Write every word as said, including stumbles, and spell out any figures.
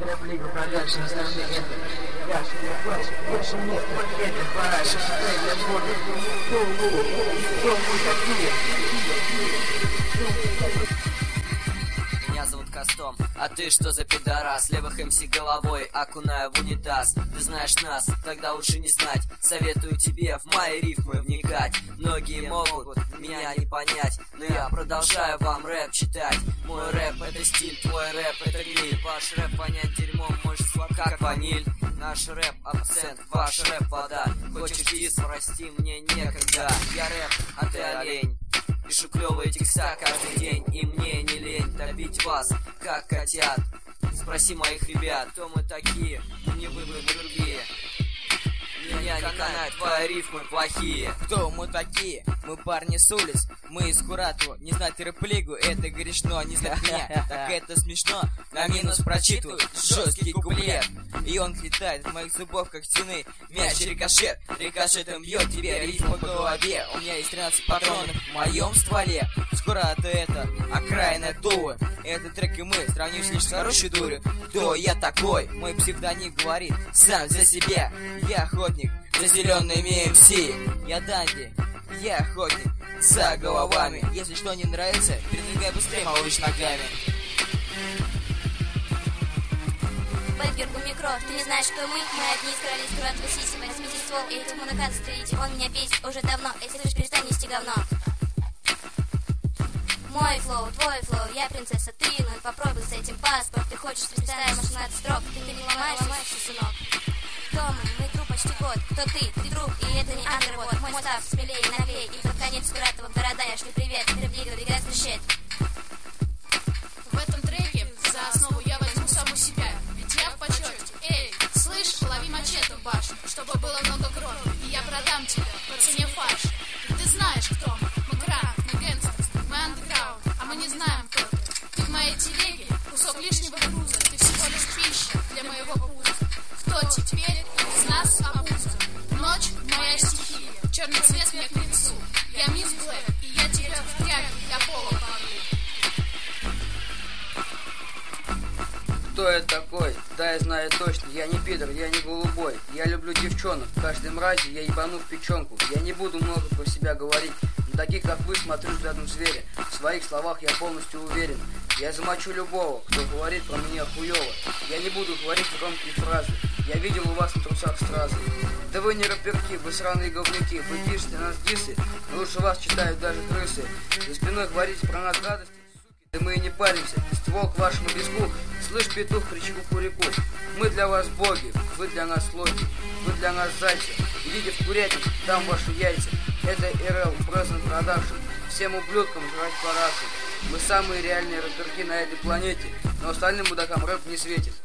Трэп-лига продакшн, основные это. Я же не плачу, больше нет пакета, пора, шахтай для боли. Кто мы, кто мы такие? Меня зовут Кастом, а ты что за пидорас? Левых МС головой окунаю в унитаз. Ты знаешь нас, тогда лучше не знать. Советую тебе в мои рифмы вникать. Многие могут меня не понять, но я продолжаю вам рэп читать. Мой рэп это стиль, твой рэп это гниль. Ваш рэп вонять дерьмом может как ваниль. Наш рэп абсент, ваш рэп вода. Хочешь дис, прости, мне некогда. Я рэп, а ты олень. Пишу клёвые текста каждый день, и мне не лень топить вас, как котят. Спроси моих ребят, кто мы такие, не вы, вы другие. Меня не канают, твои рифмы плохие. Кто мы такие? Мы парни с улиц, мы из Куратова. Не знать рэп-лигу, это грешно. Не знать меня, так это смешно. На минус прочитываю жесткий куплет, и он летает от моих зубов, как стены. Мяч рикошет, рикошетом бьет тебе рифм по голове. У меня есть тринадцать патронов в моем стволе. Скоро это окраина Тулы. Этот трек и мы сравнишь лишь с хорошей дурью. Кто я такой? Мой псевдоним говорит сам за себя. Я охотник за зелеными МС. Я Данди, я охотник за головами. Если что не нравится, передвигай быстрее, малыш, ногами. Бэтгер, Гумикро, ты не знаешь, кто мы? Мы одни из королей скрывают сиси. Возьмите ствол и этому наказ стрелите. Он меня бесит уже давно. Если слышишь, перестань нести говно. Мой флоу, твой флоу, я принцесса, ты, ну попробуй с этим паспорт. Ты хочешь фристайл, шестнадцать строк, ты, ты не ломаешь, ломаешься, сынок. Кто мы? Мы друг почти год. Кто ты? Ты друг, и это не андервод. Мой став смелее и наглее, и под конец Куратова в города я шлю привет. Трэп-лига, бегай трещать. В этом треке за основу я возьму саму себя, ведь я в почете. Эй, слышь, лови мачете в башню, чтобы было много крови, и я продам тебя по цене фарш. И ты знаешь, кто мы. Мы грант, мы гангстерс, мы андеграунд, а мы не знаем, кто ты. Ты в моей телеге кусок лишнего груза, ты всего лишь пища для моего пуза. Кто теперь из нас обуза? Ночь — моя стихия, черный цвет мне к лицу. Я мисс Блэк, и я тебя в тряпке для пола порву. Кто я такой? Да, я знаю точно, я не пидор, я не голубой. Я люблю девчонок, каждой мрази я ебану в печенку. Я не буду много про себя говорить, но таких как вы смотрю взглядом зверя. В своих словах я полностью уверен. Я замочу любого, кто говорит про меня хуёво. Я не буду говорить громкие фразы. Я видел у вас на трусах стразы. Да вы не рэперки, вы сраные говнюки. Вы пишете нас дисы, но лучше вас читают даже крысы. За спиной говорите про нас гадости. Да мы и не паримся, ствол к вашему виску. Слышь, петух, кричи кукурику. Мы для вас боги, вы для нас логи. Вы для нас зайцы. Идите в курятник, дам ваши яйца. Это эр эл, Present Production. Всем ублюдкам жрать парашу. Мы самые реальные рэперки на этой планете, но остальным мудакам рэп не светит.